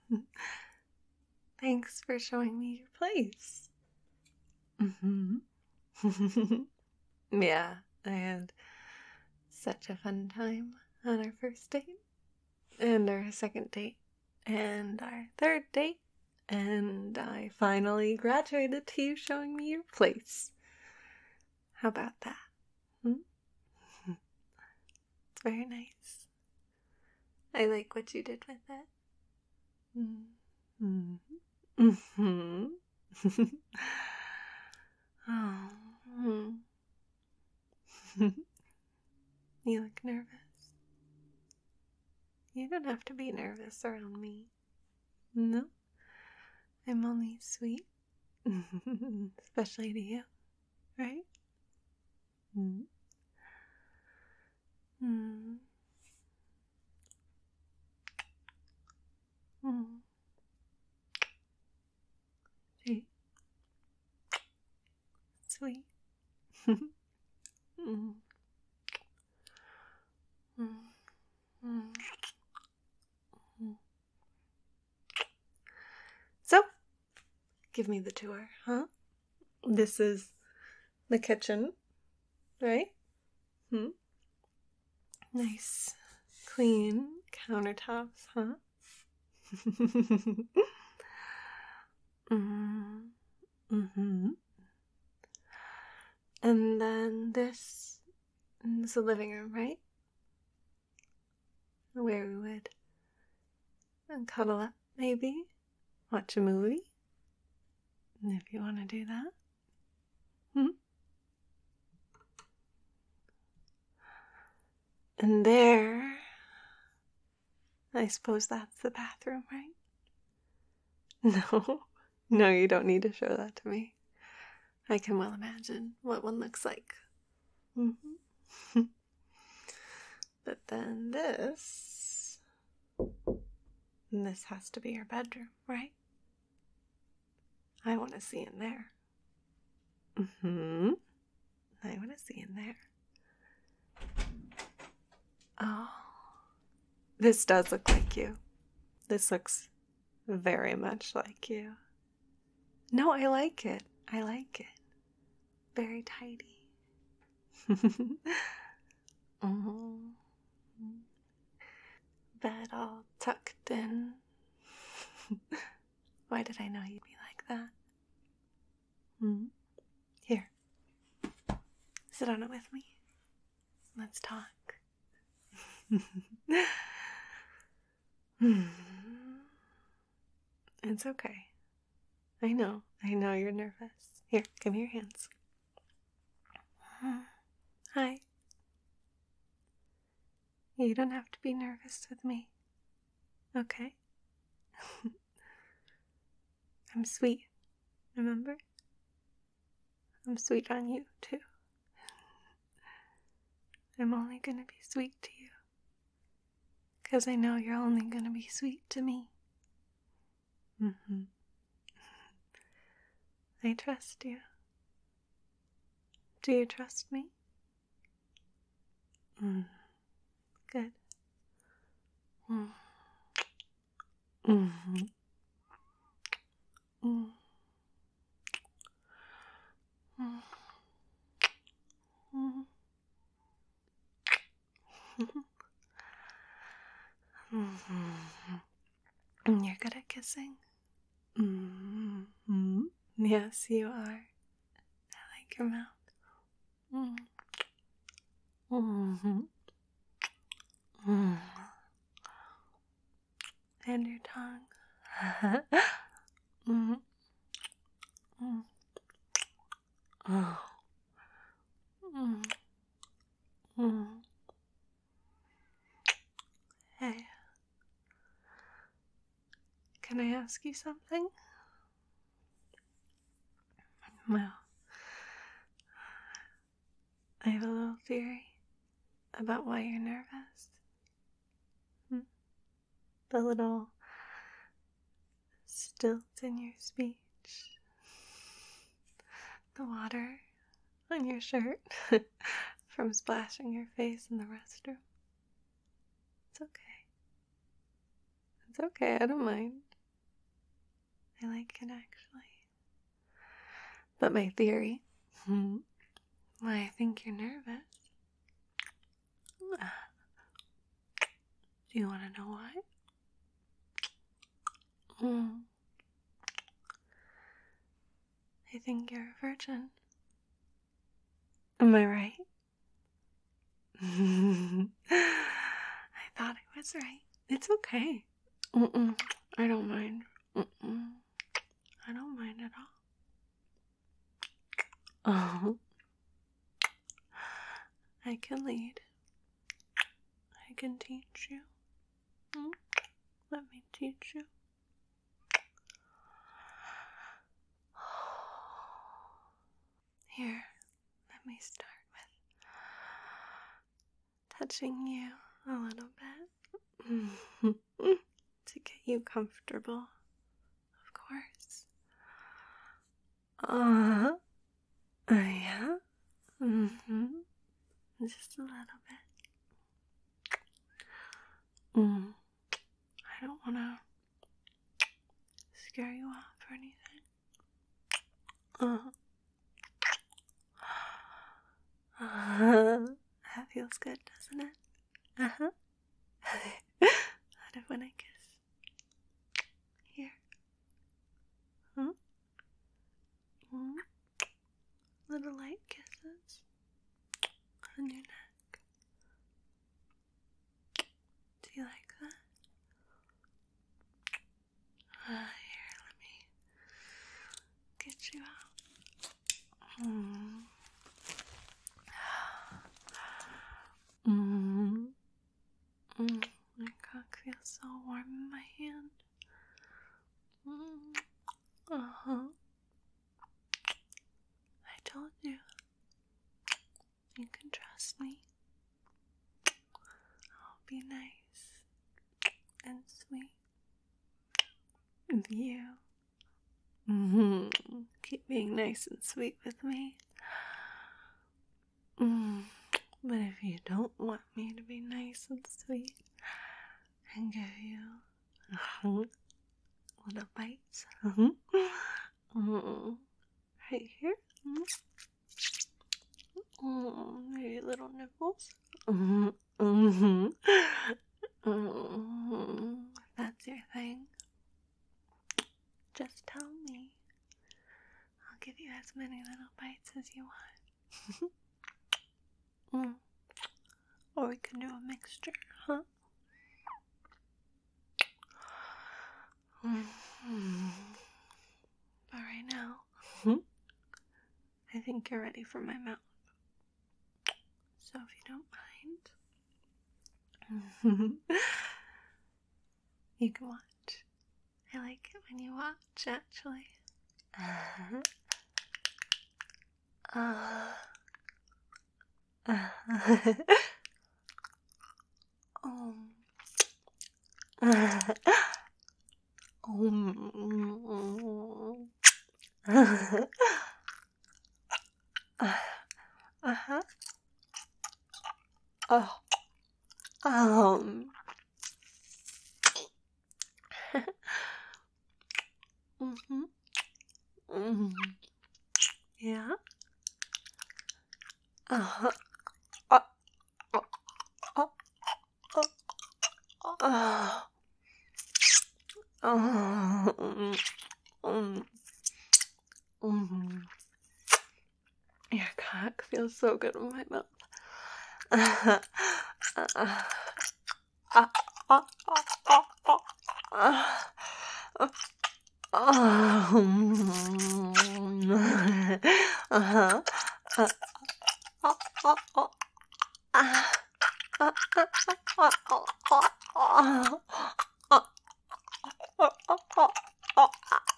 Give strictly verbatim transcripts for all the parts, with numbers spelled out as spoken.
Thanks for showing me your place. Mm-hmm. Yeah, I had such a fun time on our first date, and our second date, and our third date, and I finally graduated to you showing me your place. How about that? Hmm? It's very nice. I like what you did with it. Mm-hmm. Mm-hmm. Oh. You look nervous. You don't have to be nervous around me. No, I'm only sweet. Especially to you, right? Mm. Mm. Mm. See? Sweet. mm. Mm. Mm. Mm. So, give me the tour, huh? This is the kitchen, right? Hmm? Nice, clean countertops, huh? mm. Mm-hmm. And then this, this is the living room, right? Where we would cuddle up, maybe, watch a movie, if you want to do that. Hmm? And there, I suppose that's the bathroom, right? No, no, you don't need to show that to me. I can well imagine what one looks like. Mm-hmm. But then this, this has to be your bedroom, right? I want to see in there. Mm-hmm. I want to see in there. Oh, this does look like you. This looks very much like you. No, I like it. I like it. Very tidy. mm-hmm. Bed all tucked in. Why did I know you'd be like that? Hmm? Here. Sit on it with me. Let's talk. It's okay. I know. I know you're nervous. Here, give me your hands. Hi. You don't have to be nervous with me. Okay? I'm sweet. Remember? I'm sweet on you, too. I'm only gonna be sweet to you. Because I know you're only gonna be sweet to me. Mm-hmm. I trust you. Do you trust me? Mm. Good. Mm. Mm-hmm. Mm. Mm. Mm. Mm-hmm. You're good at kissing? Mm-hmm. Yes, you are. I like your mouth. Mm. Mm-hmm. Mm. And your tongue. mm. Mm. Oh. Mm. Mm. Hey, can I ask you something? Well, I have a little theory about why you're nervous. Hmm? The little stilt in your speech. The water on your shirt from splashing your face in the restroom. It's okay. It's okay, I don't mind. I like it actually. But my theory, hmm, why I think you're nervous. Do you want to know why? Mm. I think you're a virgin. Am I right? I thought I was right. It's okay. Mm-mm. I don't mind. Mm-mm. I don't mind at all. Oh. I can lead. I can teach you. Mm? Let me teach you. Here, let me start with touching you a little bit to get you comfortable, of course. Uh-huh. Uh, yeah. Mm-hmm. Just a little bit. Mm. I don't want to scare you off or anything. Uh-huh. Uh-huh. That feels good, doesn't it? Uh-huh. What if when I kiss? Here. Hmm? Hmm? Little light kisses on your neck. Do you like that? Uh, here, let me get you out. Mm. Mm. Mm. My cock feels so warm in my hand. Mm. Uh-huh. I told you. You can trust me. I'll be nice and sweet with you. Mm-hmm. Keep being nice and sweet with me. Mm. But if you don't want me to be nice and sweet, I can give you uh-huh, little bites. Uh-huh. Uh-huh. Right here. Uh-huh. Maybe little nipples. Uh-huh. Uh-huh. Uh-huh. If that's your thing, just tell me. I'll give you as many little bites as you want. mm. Or we can do a mixture, huh? Mm-hmm. But right now, mm-hmm, I think you're ready for my mouth. So if you don't mind, you can watch. I like it when you watch, actually. Uh-huh. Uh, uh, um, uh, um, uh, uh-huh. Oh, um, mm-hmm, mm-hmm, yeah, uh-huh, uh, uh, uh, uh, uh, uh, um, um, your cock feels so good in my mouth. Uh, uh, uh, uh, uh, uh, uh, uh, um, uh-huh. Uh, uh, uh, uh, uh, uh, uh, uh,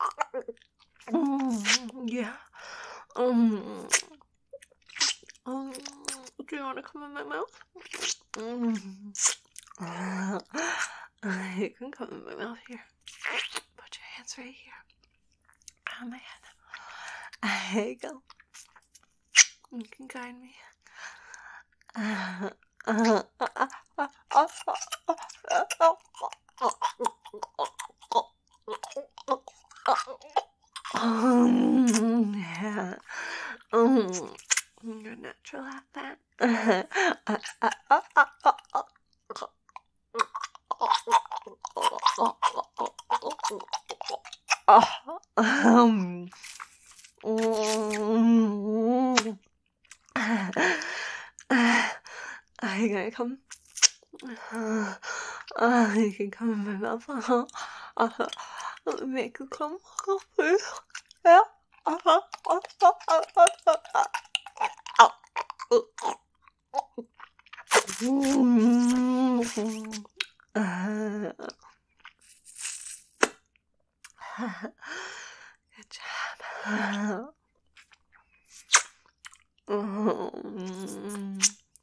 yeah. Um. Um. Do you want to come in my mouth? Um. Uh, you can come in my mouth here. Put your hands right here on my head. There you go. You can guide me. Uh, uh, uh, uh, uh, uh, uh, uh, uh, uh, Oh, um, mm, uh, I gotta come. Uh, uh, you can come in my mouth. Uh, uh, let me make you come. Oh, please. Yeah. Uh, uh, uh, uh, uh, uh, uh, uh. Uh, good job. Mm.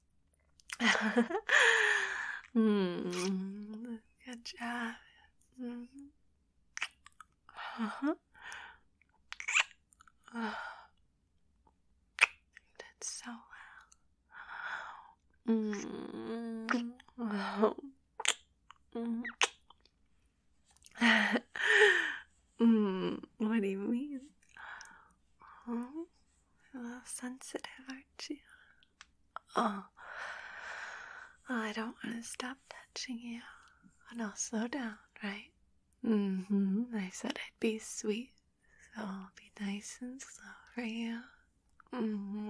Mm. Good job. Mm. Uh-huh. Oh, you did so well. Mm. Oh. Mm. Mm. What do you mean? Oh, a little sensitive, aren't you? Oh. Well, I don't want to stop touching you. And I'll slow down, right? Mm-hmm. I said I'd be sweet, so I'll be nice and slow for you. Mm-hmm.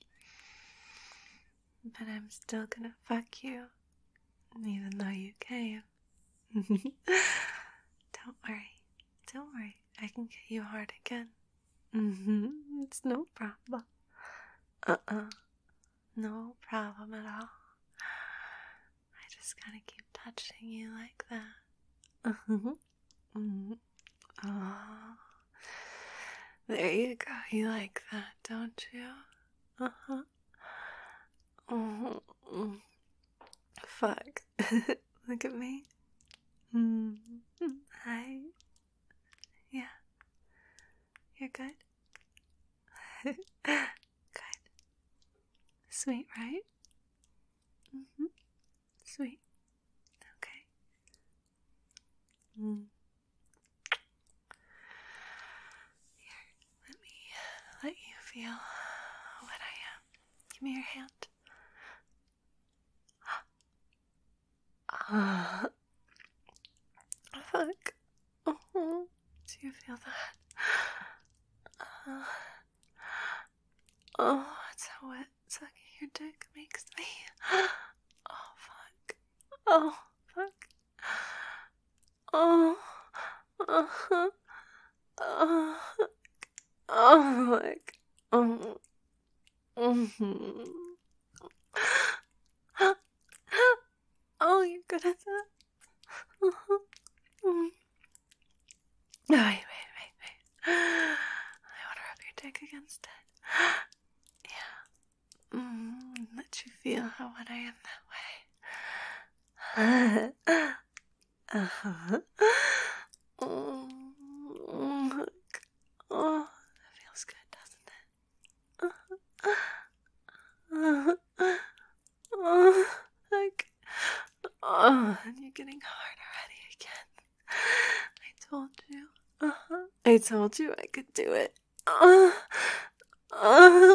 But I'm still gonna fuck you, even though you came. Don't worry. Don't worry. I can get you hard again. Mm-hmm. It's no problem. Uh-uh. No problem at all. I just gotta keep touching you like that. Uh-huh. Mm-hmm. Oh. There you go. You like that, don't you? Uh-huh. Oh. Fuck. Look at me. Mm-hmm. Hi. Yeah. You're good? Good. Sweet, right? Mm-hmm. Sweet. Okay. Mm. Here, let me let you feel what I am. Give me your hand. Ah. Fuck. Uh-huh. Do you feel that? Uh, oh, it's how wet sucking your dick makes me. Oh, fuck. Oh, fuck. Oh. Uh-huh. Oh. Oh, fuck. Oh. Mm-hmm. Oh, you're good at that? Uh-huh. Mm. Wait, wait, wait, wait. I want to rub your dick against it. Yeah. Mm, let you feel how wet I am that way. Uh-huh. Oh, look. Oh, that feels good, doesn't it? Uh-huh. Oh, look. Oh, and you're getting hard already again. I told you. Uh-huh. I told you I could do it. Uh, uh,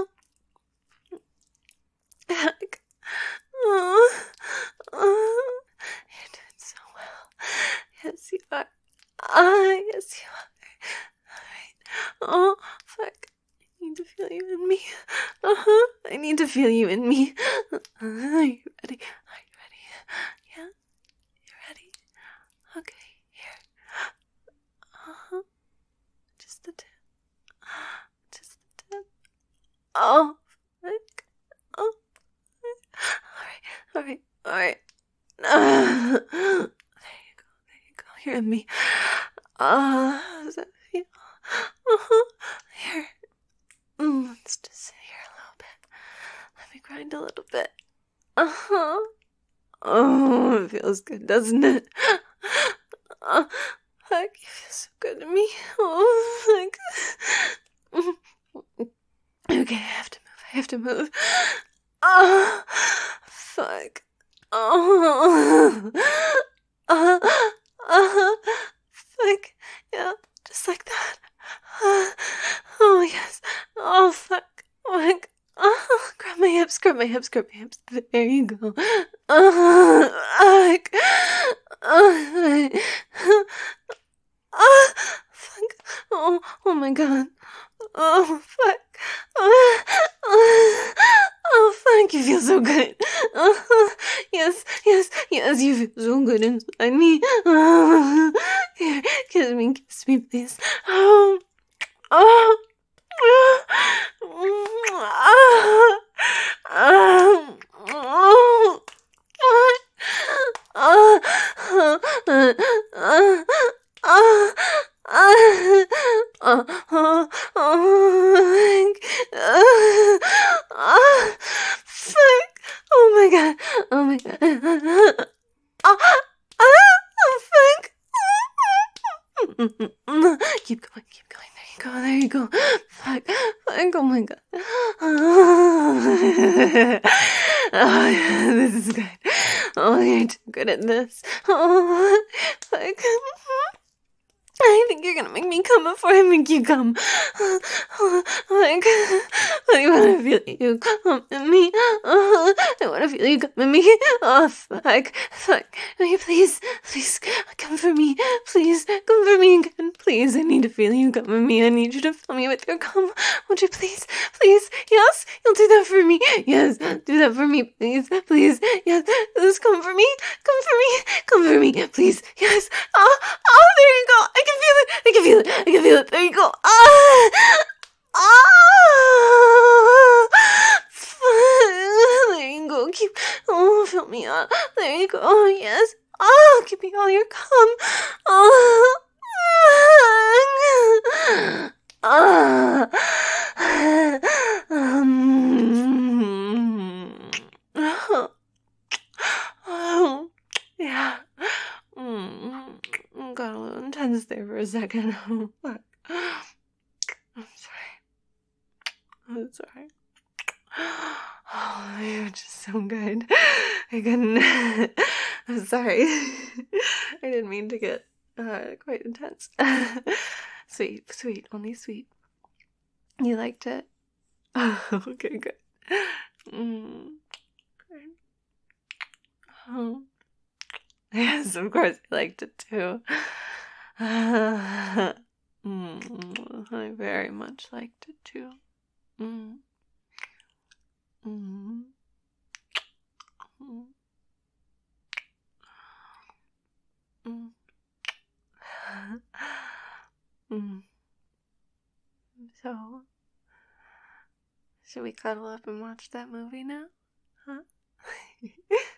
heck. Uh, uh, you're doing so well. Yes, you are. Ah, yes, you are. Alright. Oh, fuck. I need to feel you in me. Uh-huh. I need to feel you in me. Uh, are you ready? Are you ready? Yeah? You ready? Okay, here. Uh-huh. Just the tip. Just the tip. Oh, fuck. Oh. Alright, alright, alright. Uh, there you go, there you go. You're in me. Uh, how does that feel? Uh-huh. Here. Mm, let's just sit here a little bit. Let me grind a little bit. Uh-huh. Oh, it feels good, doesn't it? Uh, fuck, you feel so good to me. Oh, fuck. Okay, I have to move, I have to move. Oh, fuck. Oh. Uh, uh, fuck. Yeah, just like that. Uh, oh, yes. Oh, fuck. Fuck. Oh, grab my hips, grab my hips, grab my hips. There you go. Oh, fuck. Oh, oh, fuck. my god. Oh, fuck. Oh, oh, oh, fuck, you feel so good. Oh, yes, yes, yes, you feel so good inside me. Oh, here, kiss me, kiss me, please. Oh, oh, oh, oh, oh, oh. Uh, uh, uh, uh, uh, uh, uh, uh, oh, uh, uh, fuck. Oh my god. Oh my god. Uh, uh, fuck. Keep going, keep going. There you go, there you go. Fuck, fuck, oh my god. Oh, yeah, this is good. Oh, you're too good at this. Oh, fuck. I think you're gonna make me come before I make you come. Oh, like, I wanna feel you come at me. Oh, I wanna feel you come at me. Oh, fuck, fuck. Will you please, please come for me. Please come for me again. Please, I need to feel you come at me. I need you to fill me with your cum. Would you please, please? Yes, you'll do that for me. Yes, do that for me, please, please. Yes, please come for me. Come for me. Come for me, please. Yes. Oh, oh, there you go. I can feel it. I can feel it. I can feel it. There you go. Ah! Ah! There you go. Keep. Oh, fill me up. There you go. Oh, yes. Oh, give me all your cum. Oh. Ah. Um. Oh. Yeah. Mm. Got a little intense there for a second. Oh, fuck. I'm sorry. I'm sorry. Oh, you're just so good. I couldn't. I'm sorry. I didn't mean to get uh, quite intense. Sweet, sweet, only sweet. You liked it? Oh, okay, good. Mm. Good. Oh. Yes, of course I liked it too. Uh, mm, I very much liked it too. Mm. Mm. Mm. Mm. Mm. So, should we cuddle up and watch that movie now? Huh?